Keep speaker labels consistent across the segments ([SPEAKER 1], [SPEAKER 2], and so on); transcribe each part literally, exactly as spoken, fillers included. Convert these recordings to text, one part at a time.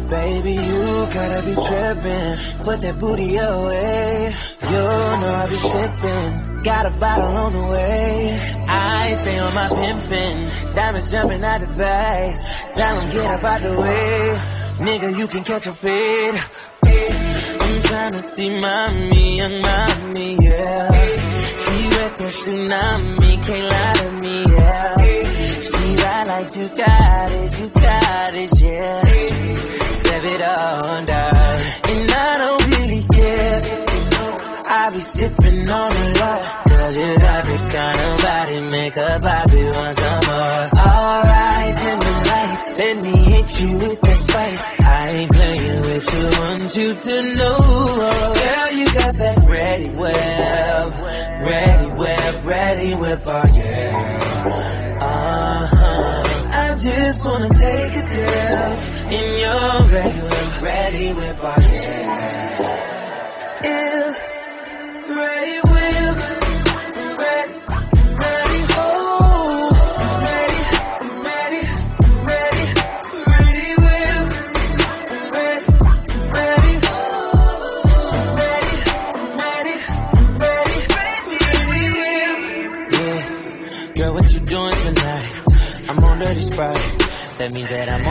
[SPEAKER 1] Baby, you gotta be trippin'. Put that booty away. You know I be sippin'. Got a bottle on the way. I stay on my pimpin'. Diamonds jumping out the face. Tell them get up out the way. Nigga, you can catch a fade. I'm tryna see mommy, young mommy, yeah. She wet that tsunami, can't lie to me, yeah. She ride like you got it, you got it, yeah. Rev it under, and I don't really care. I be sippin' on the lot, cause you got the kind of body, make a body want some more. Alright, dim the lights, let me hit you with that spice. I ain't playing with you, want you to know. Girl, you got that ready whip, ready whip, ready whip, oh yeah. Uh-huh. I just wanna take a dip in your ready whip, ready whip, oh yeah. Yeah. Ready whip, ready, ready, oh, ready, ready, ready, ready whip, ready, ready, oh, ready, ready, ready, ready whip. Yeah, girl, what you doing tonight? I'm on Dirty Sprite, that means that I'm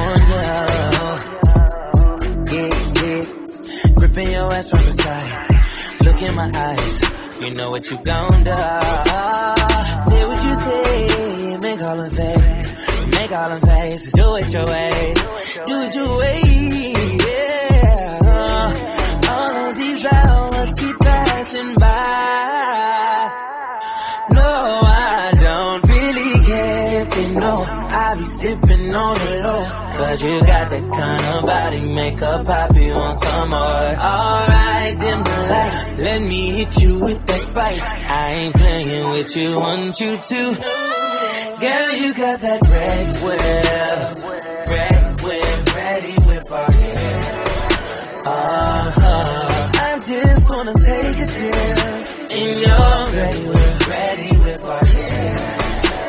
[SPEAKER 1] on you. Yeah, yeah, gripping your ass from the side. Look in my eyes, you know what you gon' do. Say what you say, make all them faces, make all them faces. Do it your way, do it your way, yeah. All of these hours keep passing by. No, I don't really care if they know I be sippin' on the low. Cause you got that kind of body, make a poppy want some more. Alright, dim the lights, let me hit you with that spice. I ain't playing with you, want you to. Girl, you got that red whip, red whip, ready whip, oh yeah. Uh-huh. I just wanna take a dip in your ready whip, ready whip, oh yeah.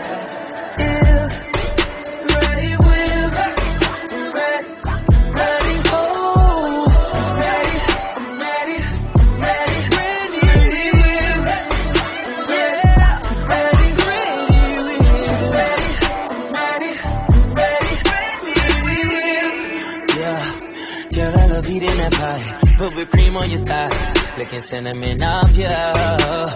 [SPEAKER 1] Put whipped cream on your thighs, licking cinnamon off you. Yeah,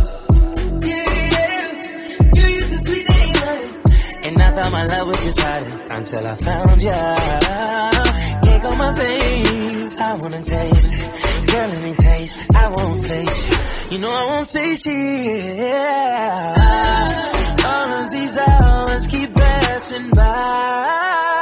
[SPEAKER 1] you used to sweet name, and I thought my love was just hiding until I found ya. Cake on my face, I wanna taste it. Girl, let me taste it. I won't say shit. You know I won't say shit. Yeah. All of these hours keep passing by.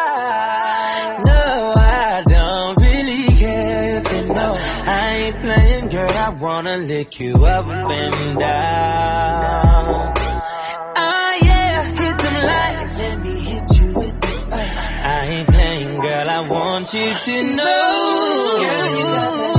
[SPEAKER 1] I ain't playing, girl, I wanna lick you up and down. Ah, yeah, hit them lights, let me hit you with the spice. I ain't playing, girl, I want you to know. Girl, you got that